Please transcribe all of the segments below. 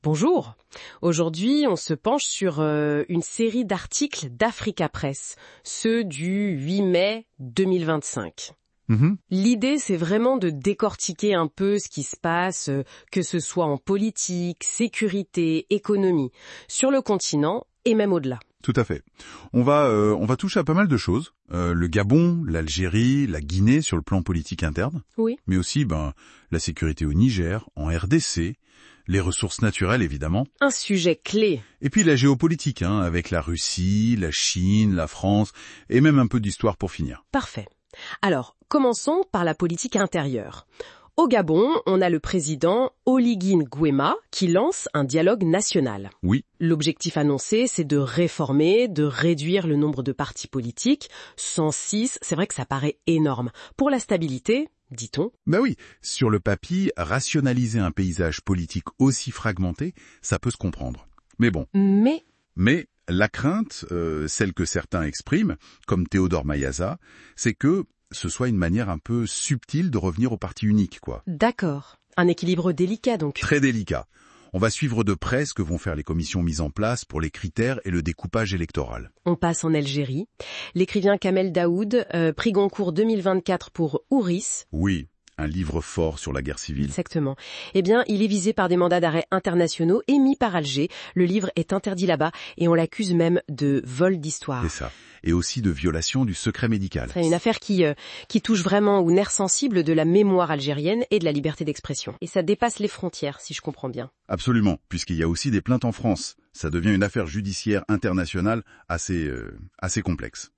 Bonjour. Aujourd'hui, on se penche sur une série d'articles d'Africa Press, ceux du 8 mai 2025. L'idée, c'est vraiment de décortiquer un peu ce qui se passe, que ce soit en politique, sécurité, économie, sur le continent et même au-delà. Tout à fait. On va toucher à pas mal de choses. Le Gabon, l'Algérie, la Guinée sur le plan politique interne. Oui. Mais aussi la sécurité au Niger, en RDC, les ressources naturelles évidemment. Un sujet clé. Et puis la géopolitique, avec la Russie, la Chine, la France, et même un peu d'histoire pour finir. Parfait. Alors, commençons par la politique intérieure. Au Gabon, on a le président Oligui Nguema qui lance un dialogue national. Oui. L'objectif annoncé, c'est de réformer, de réduire le nombre de partis politiques. 106, c'est vrai que ça paraît énorme. Pour la stabilité, dit-on. Oui, sur le papier, rationaliser un paysage politique aussi fragmenté, ça peut se comprendre. Mais bon. Mais la crainte, celle que certains expriment, comme Théodore Mayaza, c'est que ce soit une manière un peu subtile de revenir au parti unique, quoi. D'accord. Un équilibre délicat, donc. Très délicat. On va suivre de près ce que vont faire les commissions mises en place pour les critères et le découpage électoral. On passe en Algérie. L'écrivain Kamel Daoud, prix Goncourt 2024 pour Ouris. Oui, un livre fort sur la guerre civile. Exactement. Eh bien, il est visé par des mandats d'arrêt internationaux émis par Alger. Le livre est interdit là-bas et on l'accuse même de vol d'histoire. C'est ça. Et aussi de violation du secret médical. C'est une affaire qui touche vraiment aux nerfs sensibles de la mémoire algérienne et de la liberté d'expression. Et ça dépasse les frontières, si je comprends bien. Absolument, puisqu'il y a aussi des plaintes en France. Ça devient une affaire judiciaire internationale assez complexe.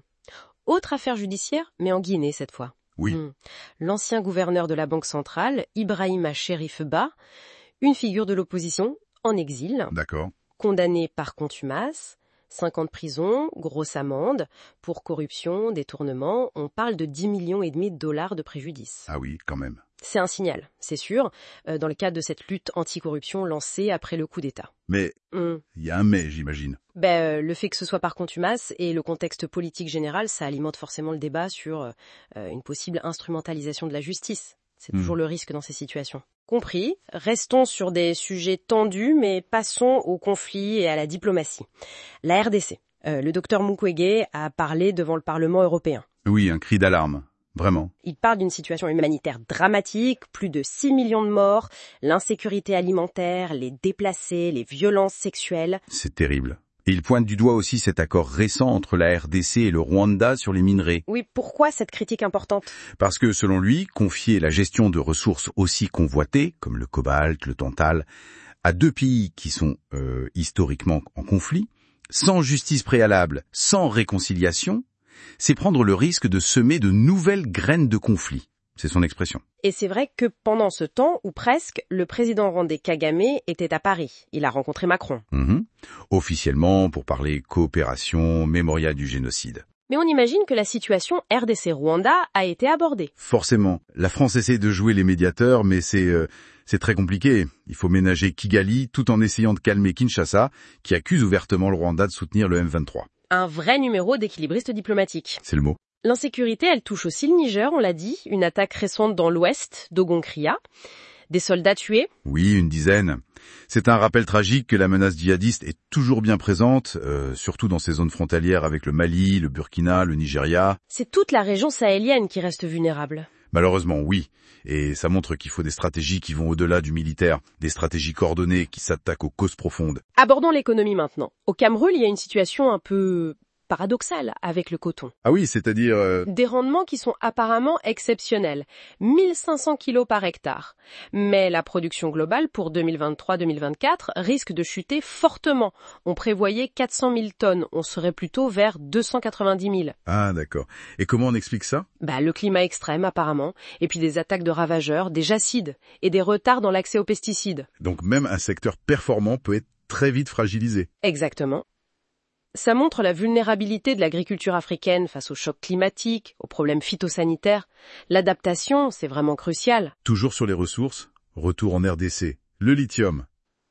Autre affaire judiciaire, mais en Guinée cette fois. Oui. L'ancien gouverneur de la Banque centrale, Ibrahima Cherif Ba, une figure de l'opposition, en exil. D'accord. Condamné par contumace. 5 ans de prison, grosse amende, pour corruption, détournement, on parle de 10,5 millions de dollars de préjudice. Ah oui, quand même. C'est un signal, c'est sûr, dans le cadre de cette lutte anticorruption lancée après le coup d'État. Mais, il y a un mais, j'imagine. Le fait que ce soit par contumace et le contexte politique général, ça alimente forcément le débat sur une possible instrumentalisation de la justice. C'est toujours le risque dans ces situations. Compris, restons sur des sujets tendus, mais passons au conflit et à la diplomatie. La RDC. Le docteur Mukwege a parlé devant le Parlement européen. Oui, un cri d'alarme. Vraiment. Il parle d'une situation humanitaire dramatique, plus de 6 millions de morts, l'insécurité alimentaire, les déplacés, les violences sexuelles. C'est terrible. Et il pointe du doigt aussi cet accord récent entre la RDC et le Rwanda sur les minerais. Oui, pourquoi cette critique importante ? Parce que, selon lui, confier la gestion de ressources aussi convoitées, comme le cobalt, le tantal, à 2 pays qui sont historiquement en conflit, sans justice préalable, sans réconciliation, c'est prendre le risque de semer de nouvelles graines de conflit. C'est son expression. Et c'est vrai que pendant ce temps, ou presque, le président rwandais Kagame était à Paris. Il a rencontré Macron. Officiellement, pour parler coopération, mémorial du génocide. Mais on imagine que la situation RDC-Rwanda a été abordée. Forcément. La France essaie de jouer les médiateurs, mais c'est très compliqué. Il faut ménager Kigali tout en essayant de calmer Kinshasa, qui accuse ouvertement le Rwanda de soutenir le M23. Un vrai numéro d'équilibriste diplomatique. C'est le mot. L'insécurité, elle touche aussi le Niger, on l'a dit, une attaque récente dans l'ouest d'Ogonkria. Des soldats tués ? Oui, une dizaine. C'est un rappel tragique que la menace djihadiste est toujours bien présente, surtout dans ces zones frontalières avec le Mali, le Burkina, le Nigeria. C'est toute la région sahélienne qui reste vulnérable. Malheureusement, oui. Et ça montre qu'il faut des stratégies qui vont au-delà du militaire, des stratégies coordonnées qui s'attaquent aux causes profondes. Abordons l'économie maintenant. Au Cameroun, il y a une situation un peu paradoxal avec le coton. Ah oui, c'est-à-dire... Des rendements qui sont apparemment exceptionnels. 1500 kilos par hectare. Mais la production globale pour 2023-2024 risque de chuter fortement. On prévoyait 400 000 tonnes. On serait plutôt vers 290 000. Ah, d'accord. Et comment on explique ça ? Le climat extrême apparemment. Et puis des attaques de ravageurs, des jacides et des retards dans l'accès aux pesticides. Donc même un secteur performant peut être très vite fragilisé. Exactement. Ça montre la vulnérabilité de l'agriculture africaine face aux chocs climatiques, aux problèmes phytosanitaires. L'adaptation, c'est vraiment crucial. Toujours sur les ressources, retour en RDC. Le lithium.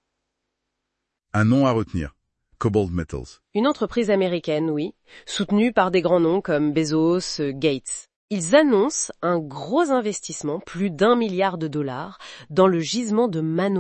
Un nom à retenir. Cobalt Metals. Une entreprise américaine, oui, soutenue par des grands noms comme Bezos, Gates. Ils annoncent un gros investissement, plus d'1 milliard de dollars, dans le gisement de Manono,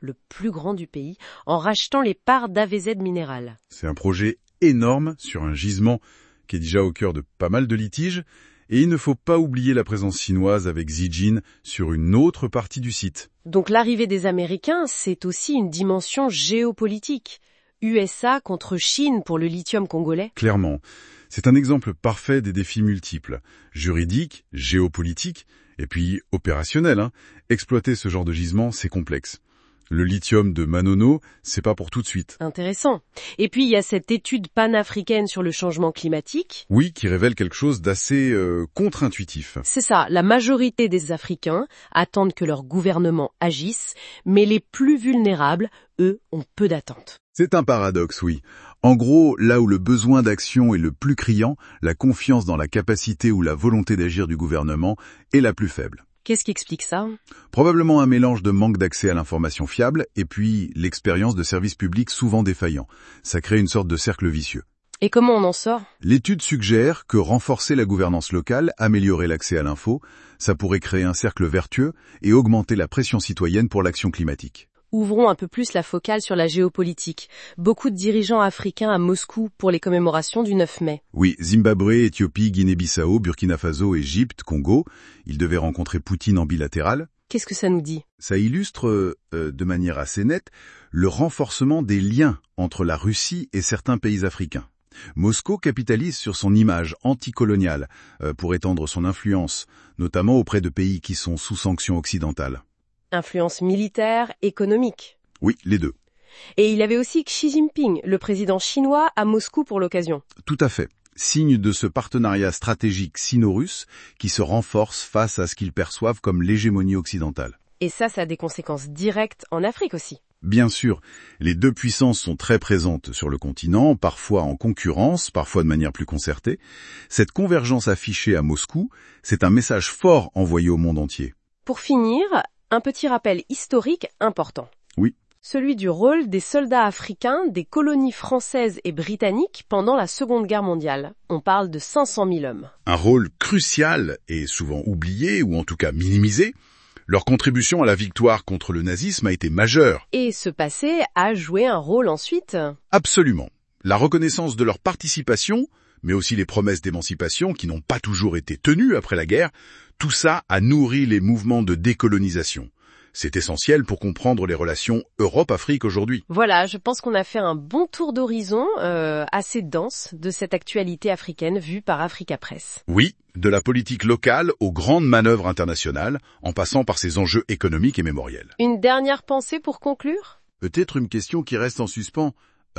le plus grand du pays, en rachetant les parts d'AVZ Mineral. C'est un projet énorme sur un gisement qui est déjà au cœur de pas mal de litiges, et il ne faut pas oublier la présence chinoise avec Zijin sur une autre partie du site. Donc l'arrivée des Américains, c'est aussi une dimension géopolitique. USA contre Chine pour le lithium congolais. Clairement, c'est un exemple parfait des défis multiples, juridiques, géopolitiques, et puis opérationnels. Exploiter ce genre de gisement, c'est complexe. Le lithium de Manono, c'est pas pour tout de suite. Intéressant. Et puis il y a cette étude panafricaine sur le changement climatique. Oui, qui révèle quelque chose d'assez contre-intuitif. C'est ça, la majorité des Africains attendent que leur gouvernement agisse, mais les plus vulnérables, eux, ont peu d'attentes. C'est un paradoxe, oui. En gros, là où le besoin d'action est le plus criant, la confiance dans la capacité ou la volonté d'agir du gouvernement est la plus faible. Qu'est-ce qui explique ça ? Probablement un mélange de manque d'accès à l'information fiable et puis l'expérience de services publics souvent défaillants. Ça crée une sorte de cercle vicieux. Et comment on en sort ? L'étude suggère que renforcer la gouvernance locale, améliorer l'accès à l'info, ça pourrait créer un cercle vertueux et augmenter la pression citoyenne pour l'action climatique. Ouvrons un peu plus la focale sur la géopolitique. Beaucoup de dirigeants africains à Moscou pour les commémorations du 9 mai. Oui, Zimbabwe, Éthiopie, Guinée-Bissau, Burkina Faso, Égypte, Congo, ils devaient rencontrer Poutine en bilatéral. Qu'est-ce que ça nous dit ? Ça illustre, de manière assez nette, le renforcement des liens entre la Russie et certains pays africains. Moscou capitalise sur son image anticoloniale pour étendre son influence, notamment auprès de pays qui sont sous sanctions occidentales. Influence militaire, économique. Oui, les deux. Et il avait aussi Xi Jinping, le président chinois, à Moscou pour l'occasion. Tout à fait. Signe de ce partenariat stratégique sino-russe qui se renforce face à ce qu'ils perçoivent comme l'hégémonie occidentale. Et ça a des conséquences directes en Afrique aussi. Bien sûr, les deux puissances sont très présentes sur le continent, parfois en concurrence, parfois de manière plus concertée. Cette convergence affichée à Moscou, c'est un message fort envoyé au monde entier. Pour finir, un petit rappel historique important. Oui. Celui du rôle des soldats africains des colonies françaises et britanniques pendant la Seconde Guerre mondiale. On parle de 500 000 hommes. Un rôle crucial et souvent oublié, ou en tout cas minimisé. Leur contribution à la victoire contre le nazisme a été majeure. Et ce passé a joué un rôle ensuite ? Absolument. La reconnaissance de leur participation, mais aussi les promesses d'émancipation qui n'ont pas toujours été tenues après la guerre, tout ça a nourri les mouvements de décolonisation. C'est essentiel pour comprendre les relations Europe-Afrique aujourd'hui. Voilà, je pense qu'on a fait un bon tour d'horizon assez dense de cette actualité africaine vue par Africa Press. Oui, de la politique locale aux grandes manœuvres internationales, en passant par ses enjeux économiques et mémoriels. Une dernière pensée pour conclure ? Peut-être une question qui reste en suspens.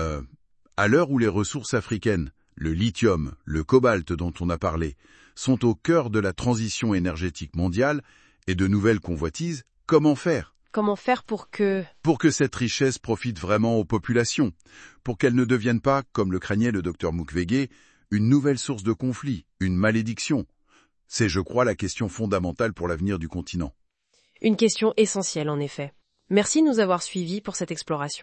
À l'heure où les ressources africaines, le lithium, le cobalt dont on a parlé, sont au cœur de la transition énergétique mondiale et de nouvelles convoitises, comment faire ? Comment faire pour que cette richesse profite vraiment aux populations, pour qu'elle ne devienne pas, comme le craignait le docteur Mukwege, une nouvelle source de conflit, une malédiction. C'est, je crois, la question fondamentale pour l'avenir du continent. Une question essentielle, en effet. Merci de nous avoir suivis pour cette exploration.